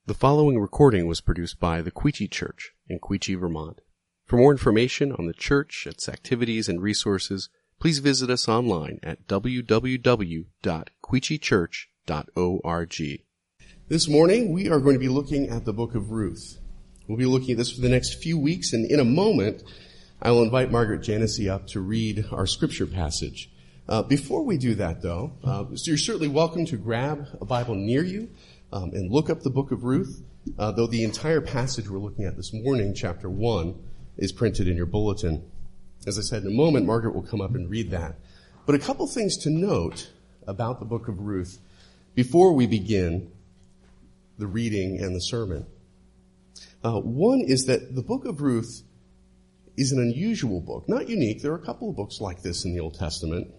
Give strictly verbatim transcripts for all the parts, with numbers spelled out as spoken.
The following recording was produced by the Quechee Church in Quechee, Vermont. For more information on the church, its activities, and resources, please visit us online at w w w dot quechee church dot org. This morning, we are going to be looking at the book of Ruth. We'll be looking at this for the next few weeks, and in a moment, I will invite Margaret Janessy up to read our scripture passage. Uh, before we do that, though, uh, so you're certainly welcome to grab a Bible near you um, and look up the book of Ruth, uh, though the entire passage we're looking at this morning, chapter one, is printed in your bulletin. As I said, in a moment, Margaret will come up and read that. But a couple things to note about the book of Ruth before we begin the reading and the sermon. Uh, one is that the book of Ruth is an unusual book, not unique. There are a couple of books like this in the Old Testament.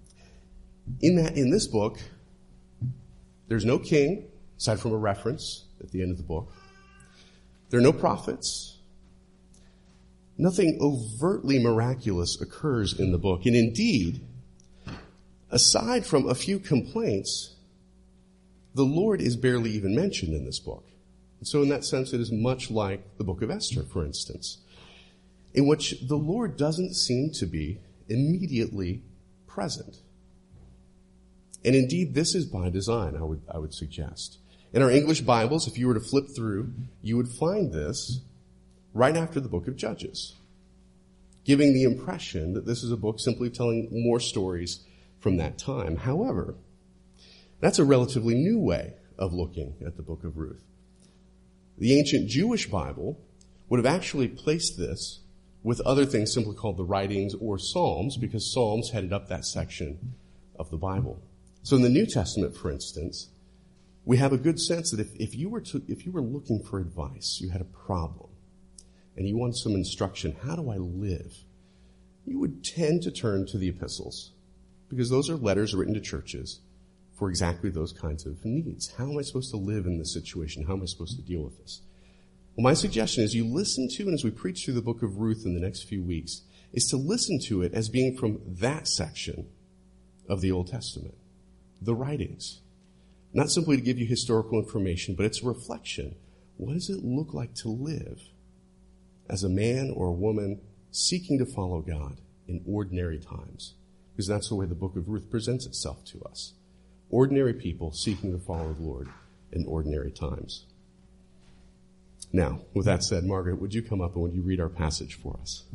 In that, in this book, there's no king, aside from a reference at the end of the book. There are no prophets. Nothing overtly miraculous occurs in the book. And indeed, aside from a few complaints, the Lord is barely even mentioned in this book. And so in that sense, it is much like the book of Esther, for instance, in which the Lord doesn't seem to be immediately present. And indeed, this is by design, I would, I would suggest. In our English Bibles, if you were to flip through, you would find this right after the book of Judges, giving the impression that this is a book simply telling more stories from that time. However, that's a relatively new way of looking at the book of Ruth. The ancient Jewish Bible would have actually placed this with other things simply called the writings or Psalms, because Psalms headed up that section of the Bible. So in the New Testament, for instance, we have a good sense that if, if you were to, if you were looking for advice, you had a problem, and you wanted some instruction, how do I live? You would tend to turn to the epistles, because those are letters written to churches for exactly those kinds of needs. How am I supposed to live in this situation? How am I supposed to deal with this? Well, my suggestion is you listen to, and as we preach through the book of Ruth in the next few weeks, is to listen to it as being from that section of the Old Testament, the writings. Not simply to give you historical information, but it's a reflection. What does it look like to live as a man or a woman seeking to follow God in ordinary times? Because that's the way the book of Ruth presents itself to us. Ordinary people seeking to follow the Lord in ordinary times. Now, with that said, Margaret, would you come up and would you read our passage for us?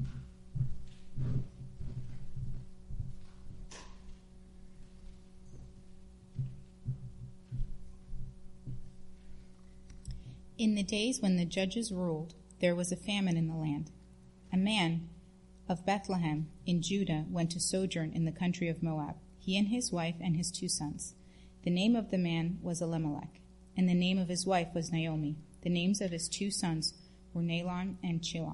In the days when the judges ruled, there was a famine in the land. A man of Bethlehem in Judah went to sojourn in the country of Moab, he and his wife and his two sons. The name of the man was Elimelech, and the name of his wife was Naomi. The names of his two sons were Mahlon and Chilion.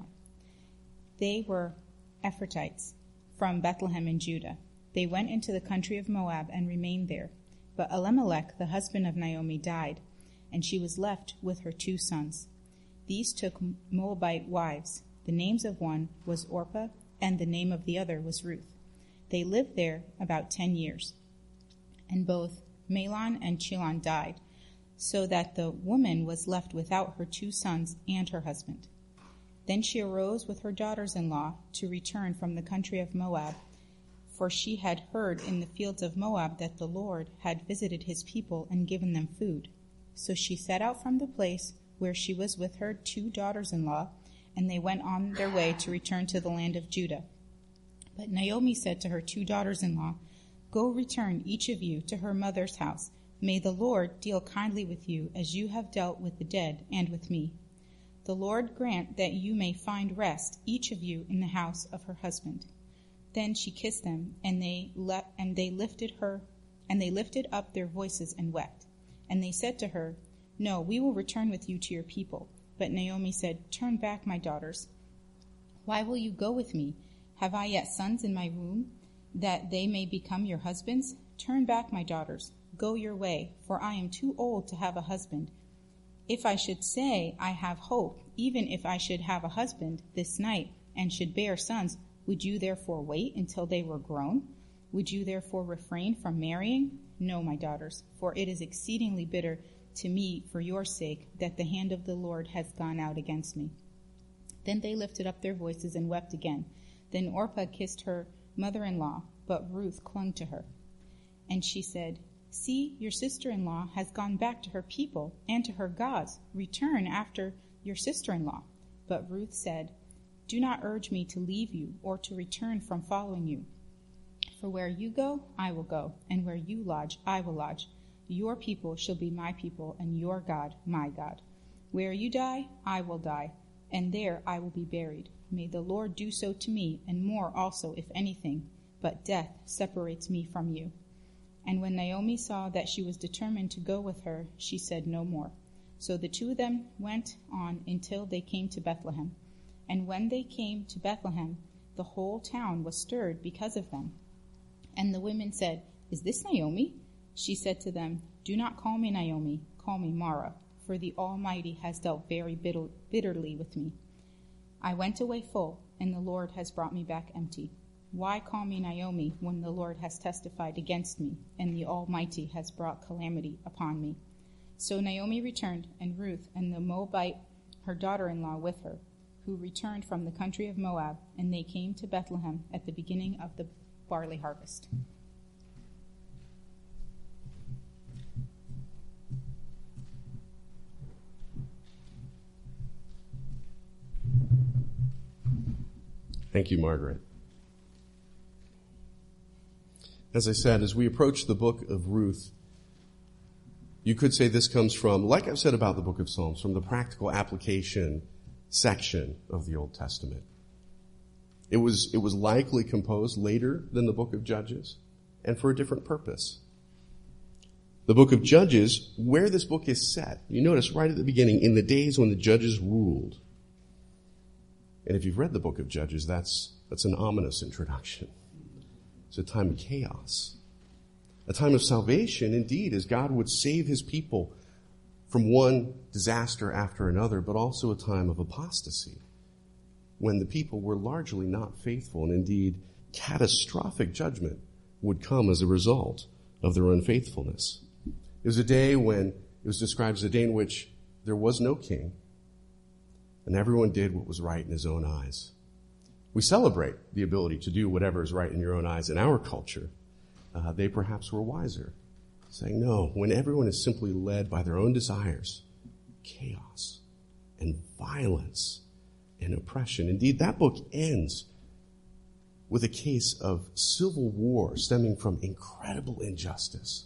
They were Ephrathites from Bethlehem in Judah. They went into the country of Moab and remained there. But Elimelech, the husband of Naomi, died, and she was left with her two sons. These took Moabite wives. The names of one was Orpah, and the name of the other was Ruth. They lived there about ten years. And both Mahlon and Chilion died, so that the woman was left without her two sons and her husband. Then she arose with her daughters-in-law to return from the country of Moab, for she had heard in the fields of Moab that the Lord had visited his people and given them food. So she set out from the place where she was with her two daughters-in-law, and they went on their way to return to the land of Judah. But Naomi said to her two daughters-in-law, "Go return, each of you, to her mother's house. May the Lord deal kindly with you as you have dealt with the dead and with me. The Lord grant that you may find rest, each of you, in the house of her husband." Then she kissed them, and they le- and they lifted her, and they lifted up their voices and wept. And they said to her, "No, we will return with you to your people." But Naomi said, "Turn back, my daughters. Why will you go with me? Have I yet sons in my womb, that they may become your husbands? Turn back, my daughters. Go your way, for I am too old to have a husband. If I should say I have hope, even if I should have a husband this night and should bear sons, would you therefore wait until they were grown? Would you therefore refrain from marrying? No, my daughters, for it is exceedingly bitter to me for your sake that the hand of the Lord has gone out against me." Then they lifted up their voices and wept again. Then Orpah kissed her mother-in-law, but Ruth clung to her. And she said, "See, your sister-in-law has gone back to her people and to her gods. Return after your sister-in-law." But Ruth said, "Do not urge me to leave you or to return from following you. For where you go, I will go, and where you lodge, I will lodge. Your people shall be my people, and your God, my God. Where you die, I will die, and there I will be buried. May the Lord do so to me, and more also, if anything, but death separates me from you." And when Naomi saw that she was determined to go with her, she said no more. So the two of them went on until they came to Bethlehem. And when they came to Bethlehem, the whole town was stirred because of them. And the women said, "Is this Naomi?" She said to them, "Do not call me Naomi, call me Mara, for the Almighty has dealt very bitter, bitterly with me. I went away full, and the Lord has brought me back empty. Why call me Naomi when the Lord has testified against me, and the Almighty has brought calamity upon me?" So Naomi returned, and Ruth and the Moabite, her daughter-in-law, with her, who returned from the country of Moab, and they came to Bethlehem at the beginning of the barley harvest. Thank you, Margaret. As I said, as we approach the book of Ruth, you could say this comes from, like I've said about the book of Psalms, from the practical application section of the Old Testament. It was, it was likely composed later than the book of Judges, and for a different purpose. The book of Judges, where this book is set, you notice right at the beginning, in the days when the judges ruled. And if you've read the book of Judges, that's, that's an ominous introduction. It's a time of chaos. A time of salvation, indeed, as God would save his people from one disaster after another, but also a time of apostasy, when the people were largely not faithful, and indeed catastrophic judgment would come as a result of their unfaithfulness. It was a day when, it was described as a day in which there was no king, and everyone did what was right in his own eyes. We celebrate the ability to do whatever is right in your own eyes in our culture. Uh, they perhaps were wiser, saying, no, when everyone is simply led by their own desires, chaos and violence and oppression. Indeed, that book ends with a case of civil war stemming from incredible injustice.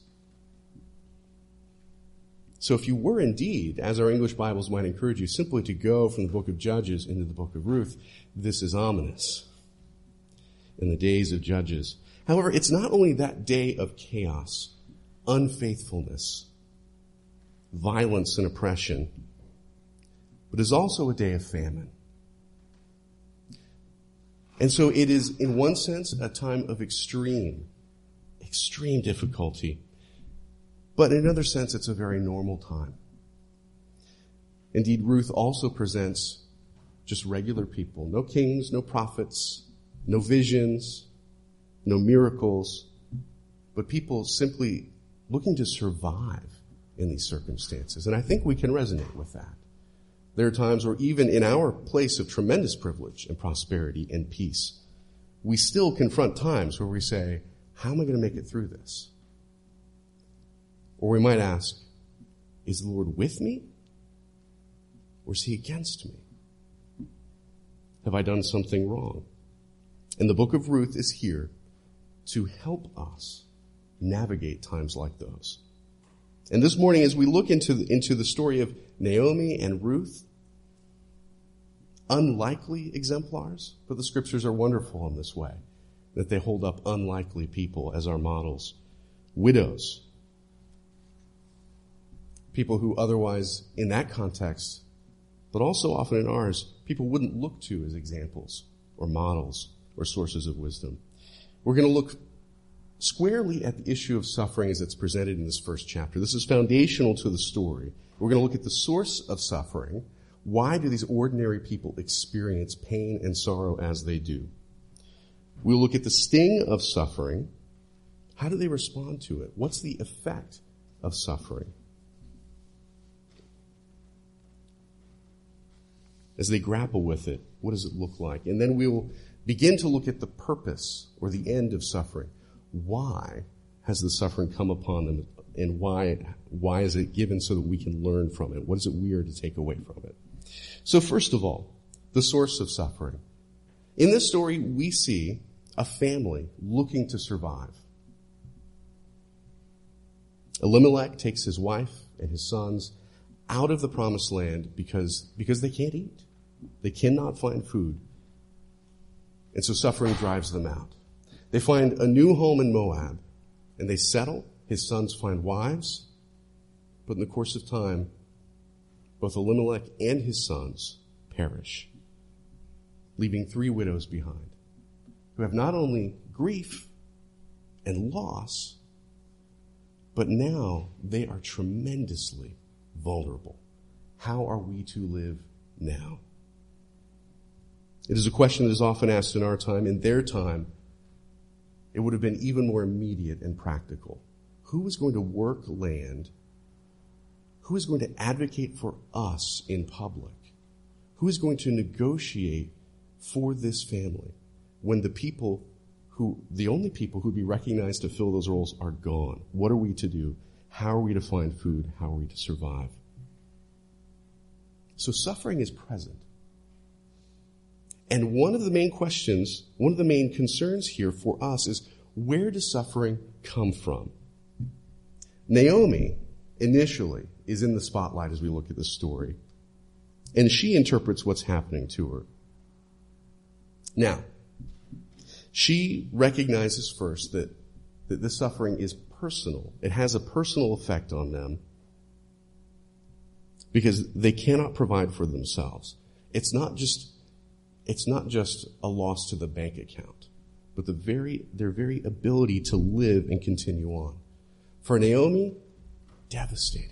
So if you were indeed, as our English Bibles might encourage you, simply to go from the book of Judges into the book of Ruth, this is ominous. In the days of Judges. However, it's not only that day of chaos, unfaithfulness, violence, and oppression, but it's also a day of famine. And so it is, in one sense, a time of extreme, extreme difficulty. But in another sense, it's a very normal time. Indeed, Ruth also presents just regular people. No kings, no prophets, no visions, no miracles, but people simply looking to survive in these circumstances. And I think we can resonate with that. There are times where even in our place of tremendous privilege and prosperity and peace, we still confront times where we say, how am I going to make it through this? Or we might ask, is the Lord with me? Or is he against me? Have I done something wrong? And the book of Ruth is here to help us navigate times like those. And this morning, as we look into the, into the story of Naomi and Ruth, unlikely exemplars, but the scriptures are wonderful in this way, that they hold up unlikely people as our models. Widows, people who otherwise, in that context, but also often in ours, people wouldn't look to as examples or models or sources of wisdom. We're going to look squarely at the issue of suffering as it's presented in this first chapter. This is foundational to the story. We're going to look at the source of suffering. Why do these ordinary people experience pain and sorrow as they do? We'll look at the sting of suffering. How do they respond to it? What's the effect of suffering? as they grapple with it, what does it look like? And then we will begin to look at the purpose or the end of suffering. Why has the suffering come upon them, and why why is it given so that we can learn from it? What is it we are to take away from it? So first of all, the source of suffering. In this story, we see a family looking to survive. Elimelech takes his wife and his sons out of the promised land because, because they can't eat. They cannot find food. And so suffering drives them out. They find a new home in Moab, and they settle. His sons find wives. But in the course of time, both Elimelech and his sons perish, leaving three widows behind, who have not only grief and loss, but now they are tremendously vulnerable. How are we to live now? It is a question that is often asked in our time. In their time, it would have been even more immediate and practical. Who is going to work land? Who is going to advocate for us in public? Who is going to negotiate for this family when the people who, the only people who would be recognized to fill those roles are gone? What are we to do? How are we to find food? How are we to survive? So suffering is present. And one of the main questions, one of the main concerns here for us is, where does suffering come from? Naomi, initially, is in the spotlight as we look at this story. And she interprets what's happening to her. Now, she recognizes first that, that this suffering is personal. It has a personal effect on them because they cannot provide for themselves. It's not just, it's not just a loss to the bank account, but the very, their very ability to live and continue on. For Naomi, devastating.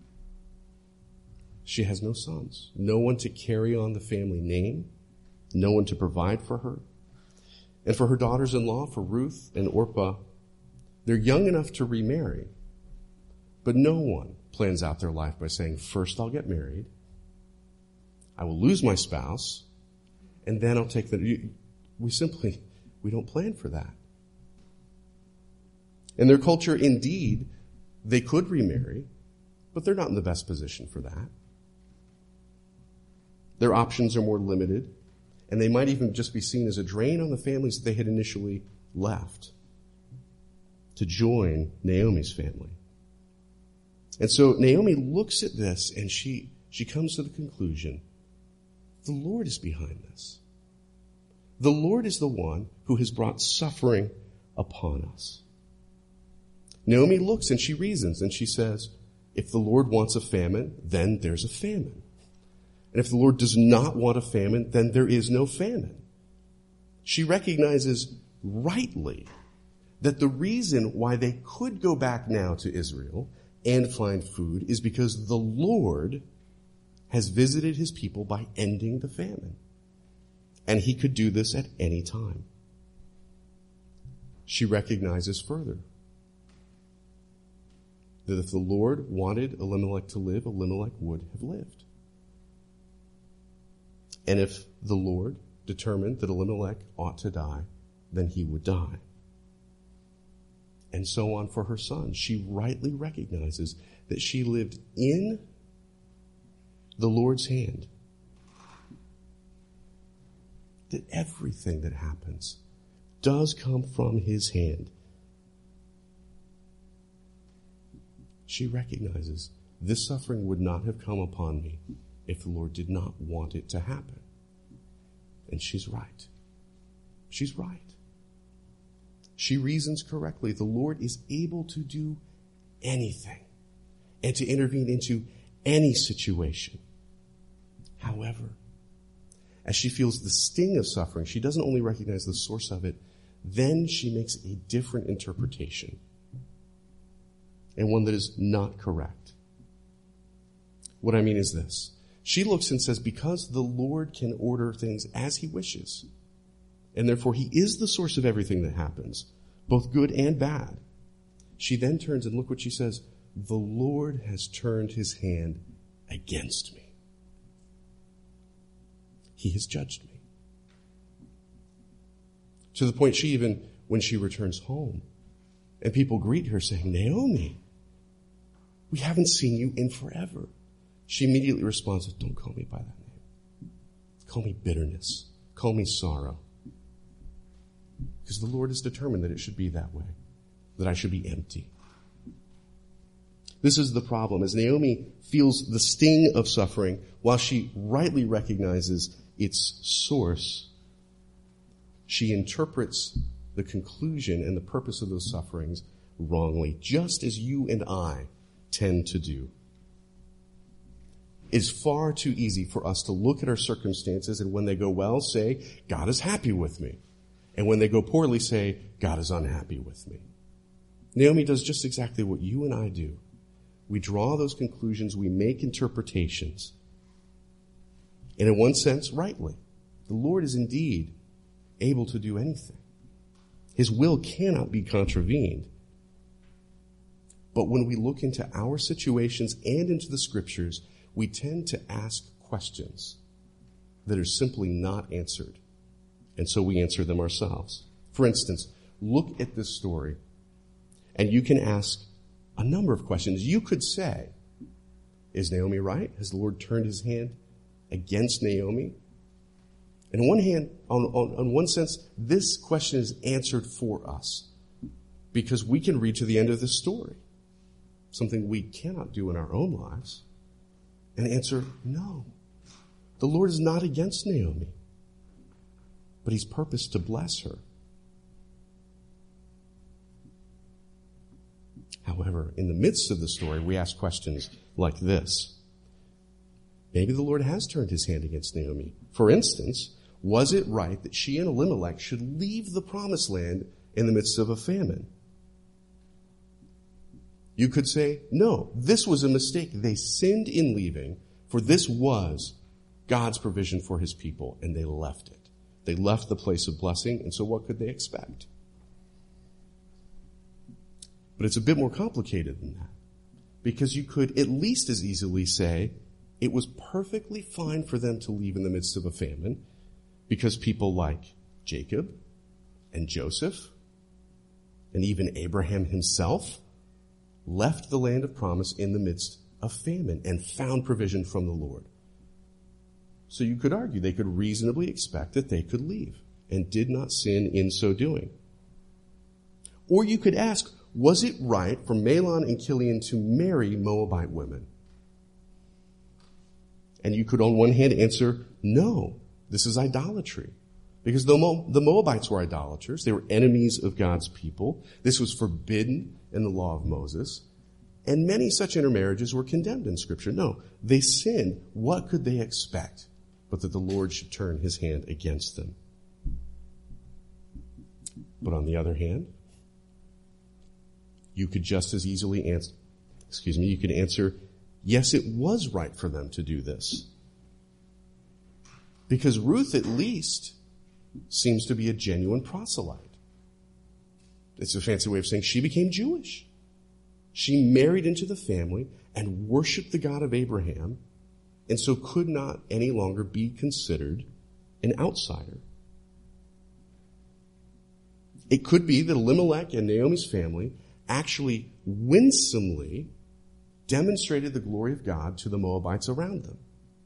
She has no sons, no one to carry on the family name, no one to provide for her. And for her daughters-in-law, for Ruth and Orpah, they're young enough to remarry, but no one plans out their life by saying, first I'll get married, I will lose my spouse, and then I'll take the... We simply, we don't plan for that. In their culture, indeed, they could remarry, but they're not in the best position for that. Their options are more limited, and they might even just be seen as a drain on the families that they had initially left to join Naomi's family. And so Naomi looks at this and she, she comes to the conclusion, the Lord is behind this. The Lord is the one who has brought suffering upon us. Naomi looks and she reasons and she says, if the Lord wants a famine, then there's a famine. And if the Lord does not want a famine, then there is no famine. She recognizes rightly that the reason why they could go back now to Israel and find food is because the Lord has visited his people by ending the famine. And he could do this at any time. She recognizes further that if the Lord wanted Elimelech to live, Elimelech would have lived. And if the Lord determined that Elimelech ought to die, then he would die. And so on for her son. She rightly recognizes that she lived in the Lord's hand. That everything that happens does come from his hand. She recognizes this suffering would not have come upon me if the Lord did not want it to happen. And she's right. She's right. She reasons correctly. The Lord is able to do anything and to intervene into any situation. However, as she feels the sting of suffering, she doesn't only recognize the source of it, then she makes a different interpretation, and one that is not correct. What I mean is this. She looks and says, because the Lord can order things as he wishes, and therefore he is the source of everything that happens, both good and bad. She then turns and look what she says, the Lord has turned his hand against me. he has judged me. To the point she even, when she returns home, and people greet her saying, Naomi, we haven't seen you in forever. She immediately responds, don't call me by that name. Call me bitterness. Call me sorrow. Because the Lord has determined that it should be that way, that I should be empty. This is the problem. As Naomi feels the sting of suffering, while she rightly recognizes its source, she interprets the conclusion and the purpose of those sufferings wrongly, just as you and I tend to do. It's far too easy for us to look at our circumstances and when they go well, say, God is happy with me. And when they go poorly, say, God is unhappy with me. Naomi does just exactly what you and I do. We draw those conclusions, we make interpretations. And in one sense, rightly. The Lord is indeed able to do anything. His will cannot be contravened. But when we look into our situations and into the scriptures, we tend to ask questions that are simply not answered. And so we answer them ourselves. For instance, look at this story, and you can ask a number of questions. You could say, is Naomi right? Has the Lord turned his hand against Naomi? And on one hand, on, on, on one sense, this question is answered for us because we can read to the end of the story, something we cannot do in our own lives, and answer, no. The Lord is not against Naomi, but he's purposed to bless her. However, in the midst of the story, we ask questions like this. Maybe the Lord has turned his hand against Naomi. For instance, was it right that she and Elimelech should leave the promised land in the midst of a famine? You could say, no, this was a mistake. They sinned in leaving, for this was God's provision for his people, and they left it. They left the place of blessing, and so what could they expect? But it's a bit more complicated than that, because you could at least as easily say it was perfectly fine for them to leave in the midst of a famine because people like Jacob and Joseph and even Abraham himself left the land of promise in the midst of famine and found provision from the Lord. So you could argue they could reasonably expect that they could leave and did not sin in so doing. Or you could ask, was it right for Mahlon and Chilion to marry Moabite women? And you could on one hand answer, no, this is idolatry. Because the, Mo- the Moabites were idolaters. They were enemies of God's people. This was forbidden in the law of Moses. And many such intermarriages were condemned in Scripture. No, they sinned. What could they expect but that the Lord should turn his hand against them? But on the other hand, you could just as easily answer, excuse me, you could answer, yes, it was right for them to do this. Because Ruth at least seems to be a genuine proselyte. It's a fancy way of saying she became Jewish. She married into the family and worshiped the God of Abraham, and so could not any longer be considered an outsider. It could be that Elimelech and Naomi's family actually winsomely demonstrated the glory of God to the Moabites around them.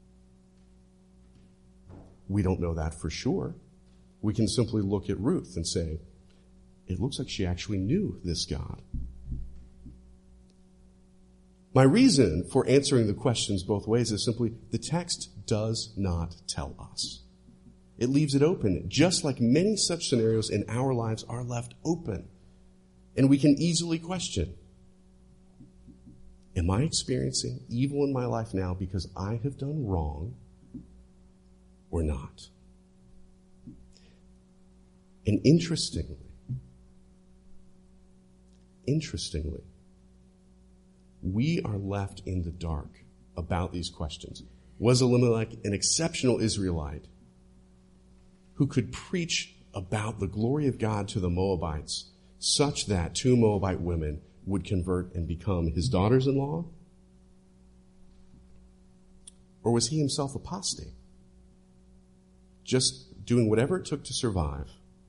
We don't know that for sure. We can simply look at Ruth and say, it looks like she actually knew this God. My reason for answering the questions both ways is simply the text does not tell us. It leaves it open, just like many such scenarios in our lives are left open. And we can easily question, am I experiencing evil in my life now because I have done wrong or not? And interestingly, interestingly, we are left in the dark about these questions. Was Elimelech an exceptional Israelite who could preach about the glory of God to the Moabites such that two Moabite women would convert and become his daughters-in-law? Or was he himself apostate? just doing whatever it took to survive.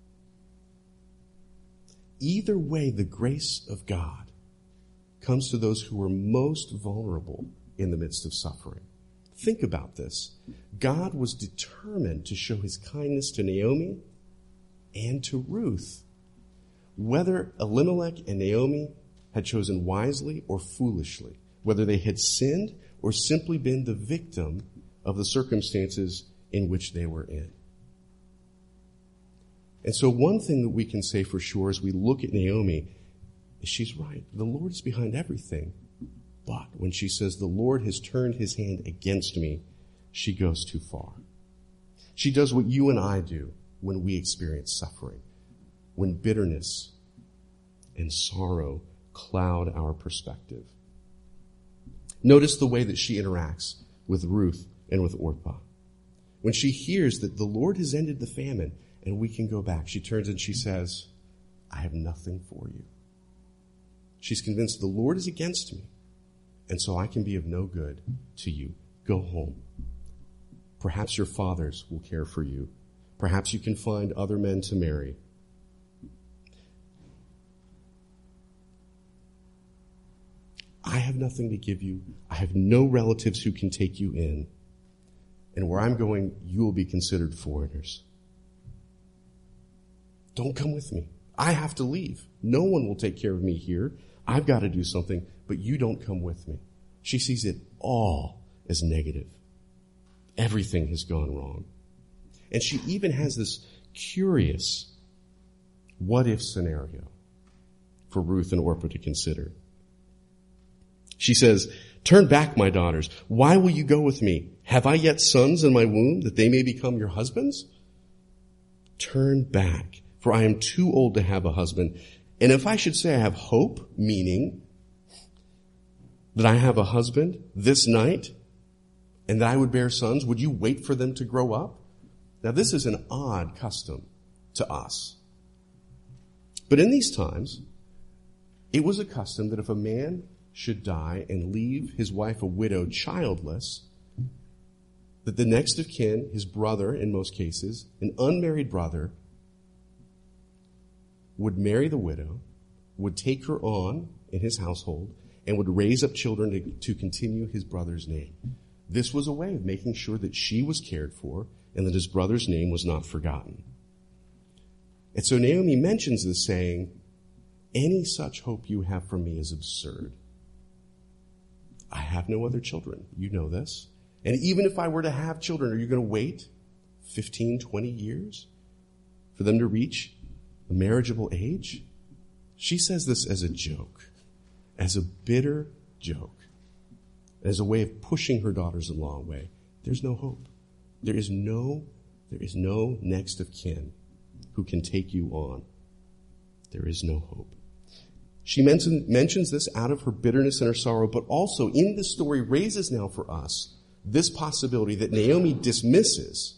Either way, the grace of God comes to those who are most vulnerable in the midst of suffering. Think about this. God was determined to show his kindness to Naomi and to Ruth. Whether Elimelech and Naomi had chosen wisely or foolishly, whether they had sinned or simply been the victim of the circumstances in which they were in. And so one thing that we can say for sure as we look at Naomi is she's right. The Lord is behind everything. But when she says, the Lord has turned his hand against me, she goes too far. She does what you and I do when we experience suffering, when bitterness and sorrow cloud our perspective. Notice the way that she interacts with Ruth and with Orpah. When she hears that the Lord has ended the famine and we can go back, she turns and she says, I have nothing for you. She's convinced the Lord is against me, and so I can be of no good to you. Go home. Perhaps your fathers will care for you. Perhaps you can find other men to marry. I have nothing to give you. I have no relatives who can take you in. And where I'm going, you will be considered foreigners. Don't come with me. I have to leave. No one will take care of me here. I've got to do something, but you don't come with me. She sees it all as negative. Everything has gone wrong. And she even has this curious what-if scenario for Ruth and Orpah to consider. She says, turn back, my daughters. Why will you go with me? Have I yet sons in my womb that they may become your husbands? Turn back, for I am too old to have a husband. And if I should say I have hope, meaning that I have a husband this night and that I would bear sons, would you wait for them to grow up? Now, this is an odd custom to us. But in these times, it was a custom that if a man should die and leave his wife a widow childless, that the next of kin, his brother in most cases, an unmarried brother, would marry the widow, would take her on in his household, and would raise up children to, to continue his brother's name. This was a way of making sure that she was cared for and that his brother's name was not forgotten. And so Naomi mentions this saying, any such hope you have from me is absurd. I have no other children. You know this. And even if I were to have children, are you going to wait fifteen, twenty years for them to reach a marriageable age? She says this as a joke, as a bitter joke, as a way of pushing her daughters a long way. There's no hope. There is no, there is no next of kin who can take you on. There is no hope. She mention, mentions this out of her bitterness and her sorrow, but also in this story raises now for us this possibility that Naomi dismisses.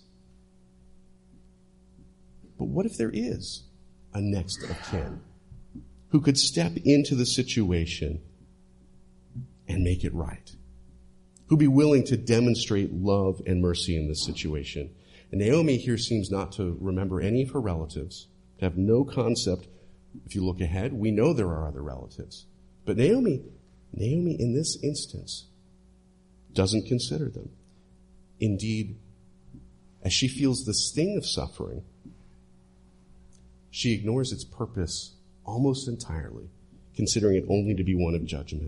But what if there is a next of kin who could step into the situation and make it right? Who'd be willing to demonstrate love and mercy in this situation? And Naomi here seems not to remember any of her relatives, to have no concept. If you look ahead, we know there are other relatives. But Naomi, Naomi in this instance doesn't consider them. Indeed, as she feels the sting of suffering, she ignores its purpose almost entirely, considering it only to be one of judgment.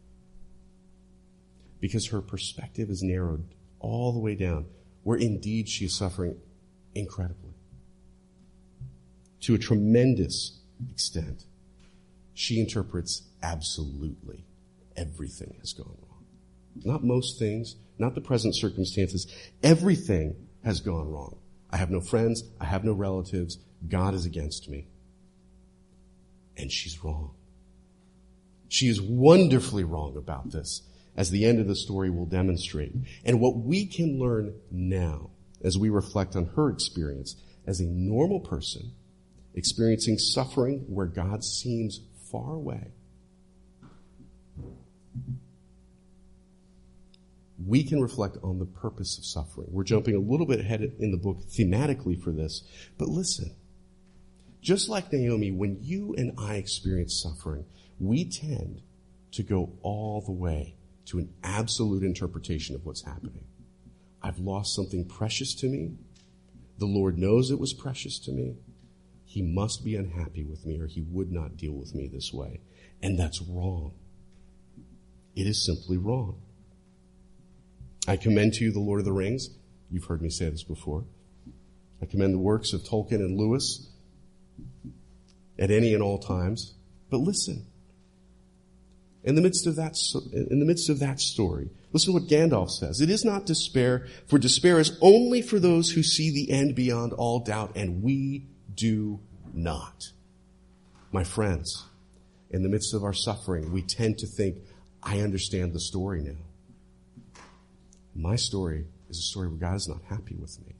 Because her perspective is narrowed all the way down, where indeed she is suffering incredibly. To a tremendous extent, she interprets absolutely everything has gone wrong. Not most things, not the present circumstances. Everything has gone wrong. I have no friends. I have no relatives. God is against me. And she's wrong. She is wonderfully wrong about this, as the end of the story will demonstrate. And what we can learn now, as we reflect on her experience as a normal person, experiencing suffering where God seems far away. we can reflect on the purpose of suffering. We're jumping a little bit ahead in the book thematically for this, but listen. Just like Naomi, when you and I experience suffering, we tend to go all the way to an absolute interpretation of what's happening. I've lost something precious to me. The Lord knows it was precious to me. He must be unhappy with me or he would not deal with me this way. And that's wrong. It is simply wrong. I commend to you the Lord of the Rings. You've heard me say this before. I commend the works of Tolkien and Lewis at any and all times. But listen, in the midst of that, in the midst of that story, listen to what Gandalf says. It is not despair, for despair is only for those who see the end beyond all doubt, and we do not. My friends, in the midst of our suffering, we tend to think, I understand the story now. My story is a story where God is not happy with me.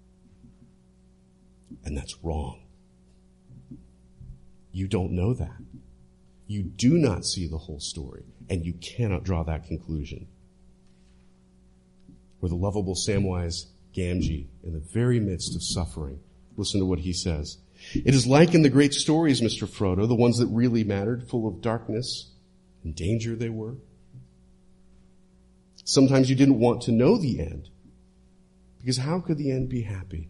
And that's wrong. You don't know that. You do not see the whole story, and you cannot draw that conclusion. Or the lovable Samwise Gamgee, in the very midst of suffering, listen to what he says. It is like in the great stories, Mister Frodo, the ones that really mattered, full of darkness and danger they were. Sometimes you didn't want to know the end, because how could the end be happy?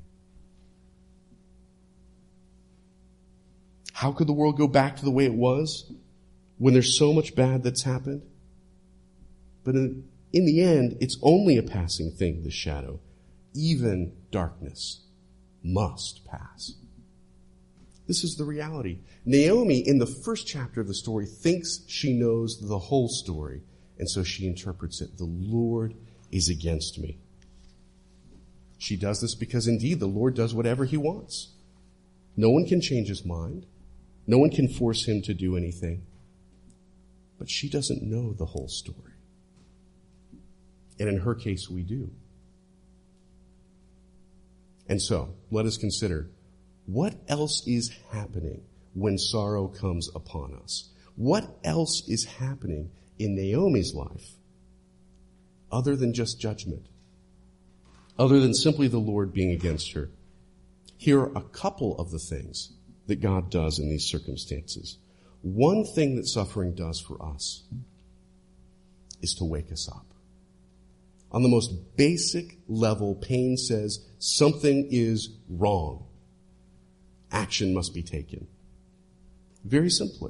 How could the world go back to the way it was when there's so much bad that's happened? But in, in the end, it's only a passing thing, the shadow. Even darkness must pass. This is the reality. Naomi, in the first chapter of the story, thinks she knows the whole story, and so she interprets it. The Lord is against me. She does this because indeed the Lord does whatever he wants. No one can change his mind. No one can force him to do anything. But she doesn't know the whole story. And in her case, we do. And so, let us consider, what else is happening when sorrow comes upon us? What else is happening in Naomi's life other than just judgment? Other than simply the Lord being against her? Here are a couple of the things that God does in these circumstances. One thing that suffering does for us is to wake us up. On the most basic level, pain says something is wrong. Action must be taken. Very simply.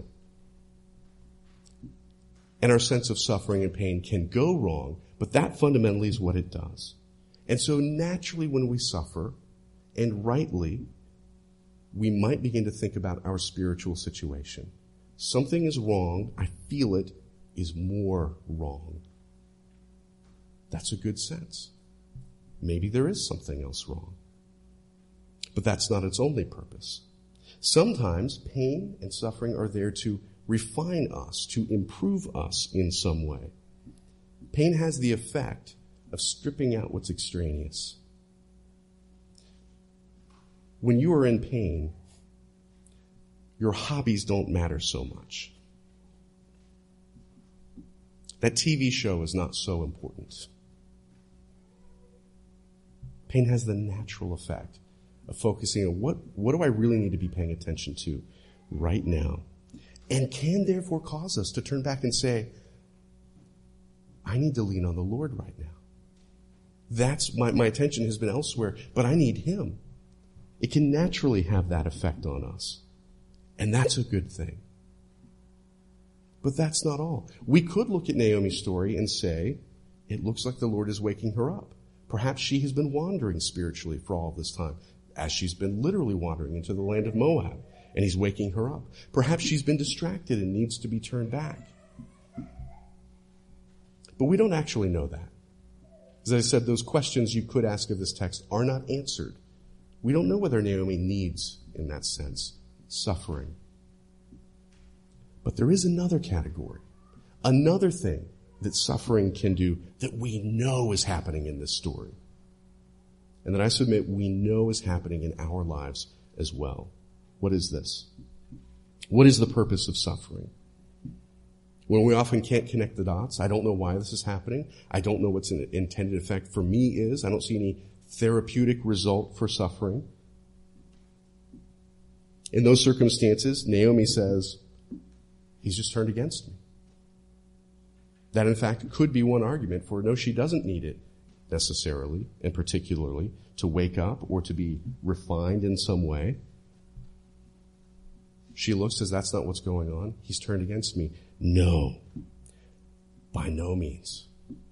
And our sense of suffering and pain can go wrong, but that fundamentally is what it does. And so naturally when we suffer, and rightly, we might begin to think about our spiritual situation. Something is wrong. I feel it is more wrong. That's a good sense. Maybe there is something else wrong. But that's not its only purpose. Sometimes pain and suffering are there to refine us, to improve us in some way. Pain has the effect of stripping out what's extraneous. When you are in pain, your hobbies don't matter so much. That T V show is not so important. Pain has the natural effect of focusing on what, what do I really need to be paying attention to right now? And can therefore cause us to turn back and say, I need to lean on the Lord right now. That's my, my attention has been elsewhere, but I need him. It can naturally have that effect on us. And that's a good thing. But that's not all. We could look at Naomi's story and say, it looks like the Lord is waking her up. Perhaps she has been wandering spiritually for all this time, as she's been literally wandering into the land of Moab, and he's waking her up. Perhaps she's been distracted and needs to be turned back. But we don't actually know that. As I said, those questions you could ask of this text are not answered. We don't know whether Naomi needs, in that sense, suffering. But there is another category, another thing that suffering can do that we know is happening in this story. And that I submit we know is happening in our lives as well. What is this? What is the purpose of suffering? When we often can't connect the dots, I don't know why this is happening. I don't know what's an intended effect for me is. I don't see any therapeutic result for suffering. In those circumstances, Naomi says, he's just turned against me. That, in fact, could be one argument for, no, she doesn't need it necessarily and particularly to wake up or to be refined in some way. She looks, says, that's not what's going on. He's turned against me. No, by no means.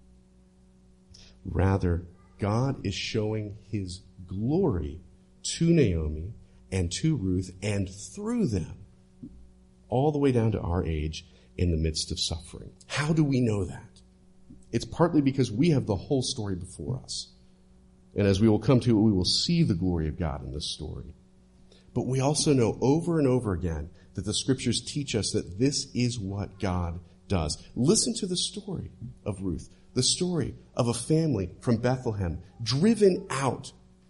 Rather, God is showing his glory to Naomi and to Ruth and through them all the way down to our age in the midst of suffering. How do we know that? It's partly because we have the whole story before us. And as we will come to it, we will see the glory of God in this story. But we also know over and over again that the scriptures teach us that this is what God does. Listen to the story of Ruth, the story of a family from Bethlehem driven out,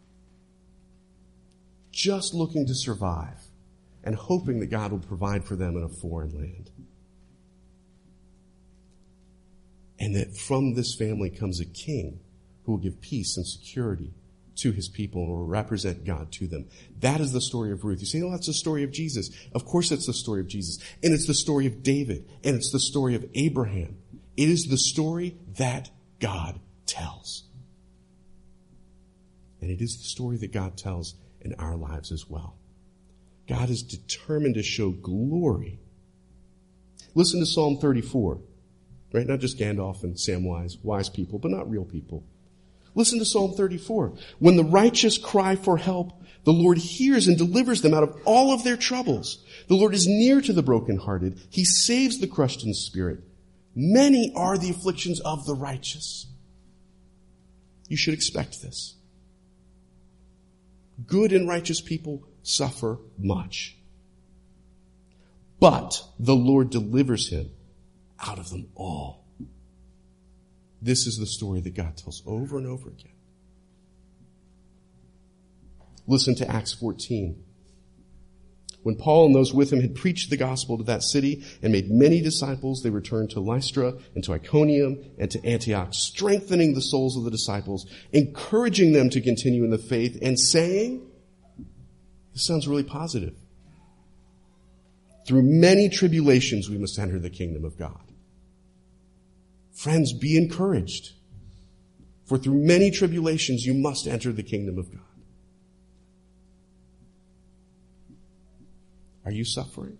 just looking to survive and hoping that God will provide for them in a foreign land. And that from this family comes a king who will give peace and security to his people and will represent God to them. That is the story of Ruth. You say, oh, that's the story of Jesus. Of course it's the story of Jesus. And it's the story of David. And it's the story of Abraham. It is the story that God tells. And it is the story that God tells in our lives as well. God is determined to show glory. Listen to Psalm thirty-four. Right? Not just Gandalf and Samwise, wise people, but not real people. Listen to Psalm thirty-four. When the righteous cry for help, the Lord hears and delivers them out of all of their troubles. The Lord is near to the brokenhearted. He saves the crushed in spirit. Many are the afflictions of the righteous. You should expect this. Good and righteous people suffer much. But the Lord delivers him out of them all. This is the story that God tells over and over again. Listen to Acts fourteen. When Paul and those with him had preached the gospel to that city and made many disciples, they returned to Lystra and to Iconium and to Antioch, strengthening the souls of the disciples, encouraging them to continue in the faith, and saying, this sounds really positive, through many tribulations we must enter the kingdom of God. Friends, be encouraged, for through many tribulations you must enter the kingdom of God. Are you suffering?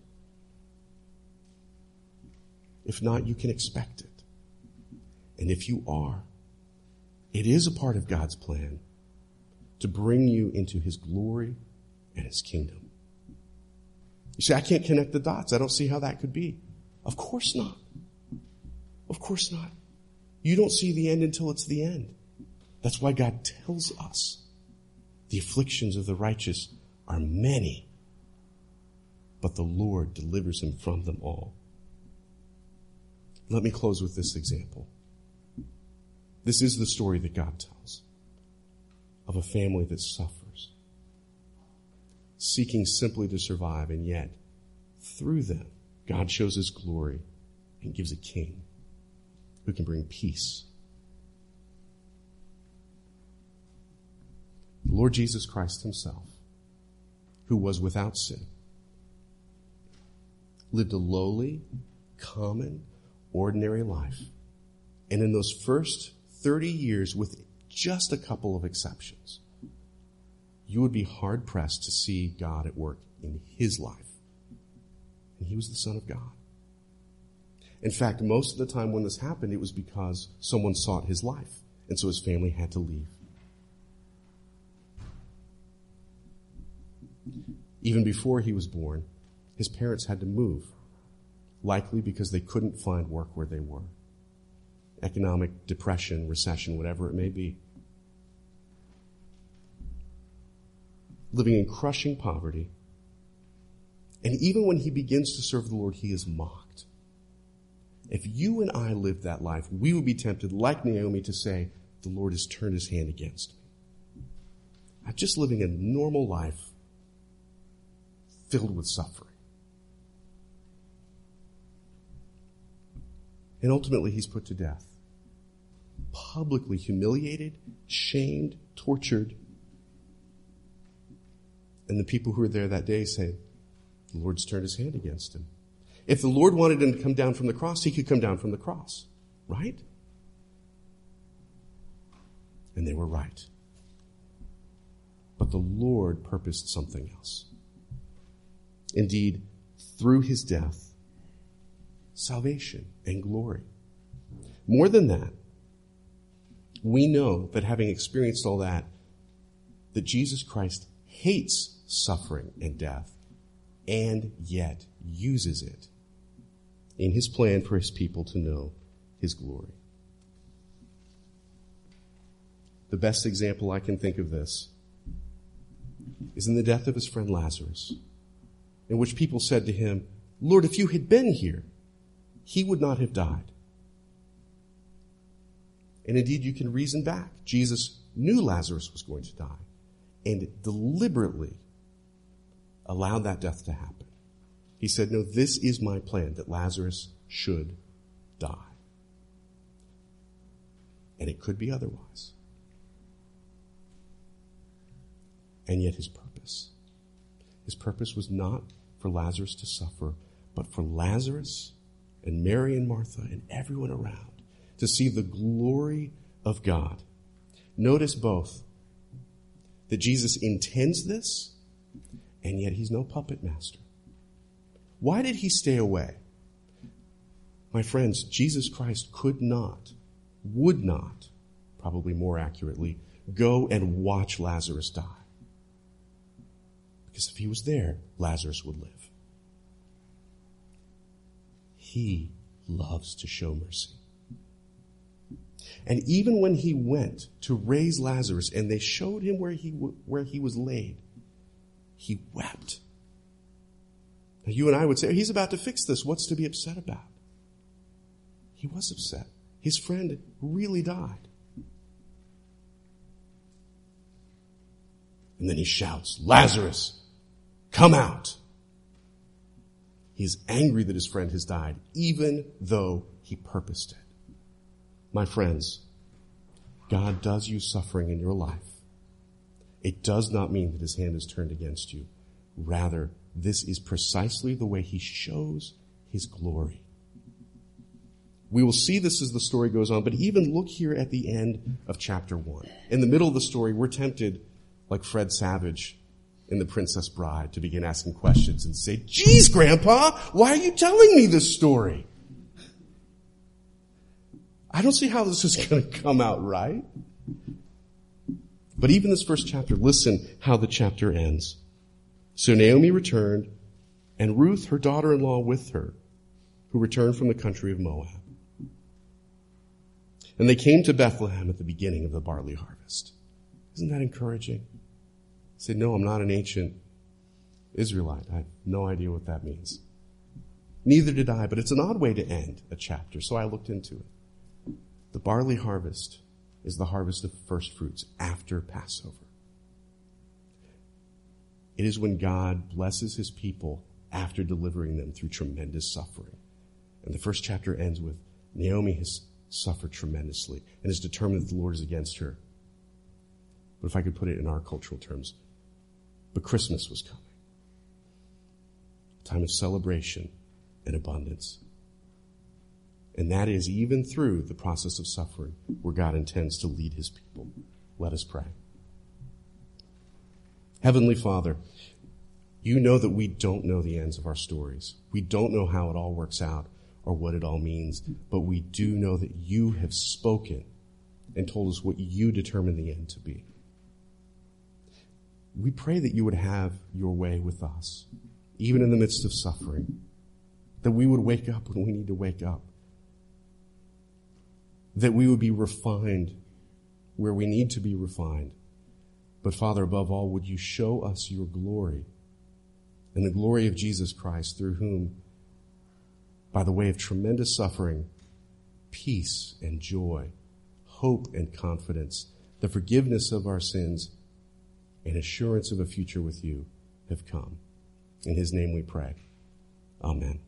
If not, you can expect it. And if you are, it is a part of God's plan to bring you into his glory and his kingdom. You say, I can't connect the dots. I don't see how that could be. Of course not. Of course not. You don't see the end until it's the end. That's why God tells us the afflictions of the righteous are many, but the Lord delivers him from them all. Let me close with this example. This is the story that God tells of a family that suffers, seeking simply to survive, and yet through them, God shows his glory and gives a king who can bring peace. The Lord Jesus Christ himself, who was without sin, lived a lowly, common, ordinary life. And in those first thirty years, with just a couple of exceptions, you would be hard-pressed to see God at work in his life. And he was the Son of God. In fact, most of the time when this happened, it was because someone sought his life, and so his family had to leave. Even before he was born, his parents had to move, likely because they couldn't find work where they were. Economic depression, recession, whatever it may be. Living in crushing poverty. And even when he begins to serve the Lord, he is mocked. If you and I lived that life, we would be tempted, like Naomi, to say, the Lord has turned his hand against me. I'm just living a normal life filled with suffering. And ultimately he's put to death. Publicly humiliated, shamed, tortured. And the people who were there that day say, the Lord's turned his hand against him. If the Lord wanted him to come down from the cross, he could come down from the cross. Right? And they were right. But the Lord purposed something else. Indeed, through his death, salvation and glory. More than that, we know that having experienced all that, that Jesus Christ hates suffering and death, and yet uses it in his plan for his people to know his glory. The best example I can think of this is in the death of his friend Lazarus, in which people said to him, Lord, if you had been here, he would not have died. And indeed, you can reason back. Jesus knew Lazarus was going to die and deliberately allowed that death to happen. He said, no, this is my plan, that Lazarus should die. And it could be otherwise. And yet his purpose, his purpose was not for Lazarus to suffer, but for Lazarus and Mary and Martha and everyone around to see the glory of God. Notice both that Jesus intends this, and yet he's no puppet master. Why did he stay away? My friends, Jesus Christ could not, would not, probably more accurately, go and watch Lazarus die. Because if he was there, Lazarus would live. He loves to show mercy. And even when he went to raise Lazarus and they showed him where he, where he was laid, he wept. Now you and I would say, he's about to fix this. What's to be upset about? He was upset. His friend really died. And then he shouts, Lazarus, come out. He's angry that his friend has died, even though he purposed it. My friends, God does use suffering in your life. It does not mean that his hand is turned against you. Rather, this is precisely the way he shows his glory. We will see this as the story goes on, but even look here at the end of chapter one. In the middle of the story, we're tempted, like Fred Savage in The Princess Bride, to begin asking questions and say, geez, Grandpa, why are you telling me this story? I don't see how this is going to come out right. But even this first chapter, listen how the chapter ends. So Naomi returned, and Ruth, her daughter-in-law, with her, who returned from the country of Moab. And they came to Bethlehem at the beginning of the barley harvest. Isn't that encouraging? He said, no, I'm not an ancient Israelite. I have no idea what that means. Neither did I, but it's an odd way to end a chapter, so I looked into it. The barley harvest is the harvest of first fruits after Passover. It is when God blesses his people after delivering them through tremendous suffering. And the first chapter ends with Naomi has suffered tremendously and is determined that the Lord is against her. But if I could put it in our cultural terms, but Christmas was coming. A time of celebration and abundance. And that is even through the process of suffering where God intends to lead his people. Let us pray. Heavenly Father, you know that we don't know the ends of our stories. We don't know how it all works out or what it all means, but we do know that you have spoken and told us what you determine the end to be. We pray that you would have your way with us, even in the midst of suffering, that we would wake up when we need to wake up, that we would be refined where we need to be refined. But Father, above all, would you show us your glory and the glory of Jesus Christ, through whom, by the way of tremendous suffering, peace and joy, hope and confidence, the forgiveness of our sins, and assurance of a future with you have come. In his name we pray. Amen.